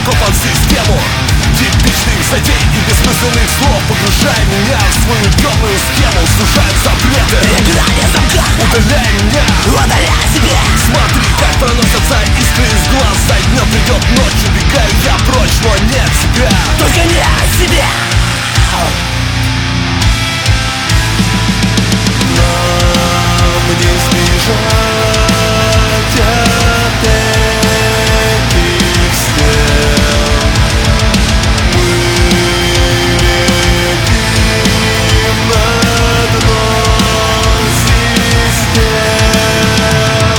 закопан в систему типичных затей и бессмысленных слов. Погружай меня в свою темную схему, сужают запреты, грани замка, удаляй меня, удаляй себя. Смотри, как проносятся искры из глаз. За днем придет ночь, убегаю я прочь, но нет тебя, только не от себя. Нам не сбежать от этих стен. Мы летим на дно систем.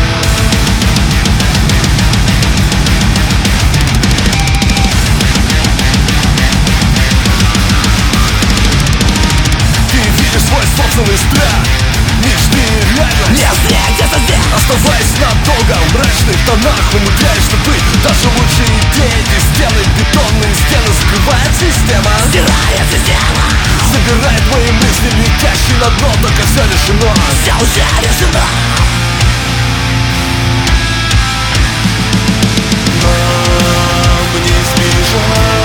Ты видишь свой собственный страх, мечты и реальность. Не зря где-то здесь. Оставаясь надолго в мрачных тонах, умудряешься быть даже лучше идеи. Эти стены, бетонные стены, закрывает система, Стирает система, забирает мои мысли, летящие на дно, только все решено. все уже решено. Нам не сбежать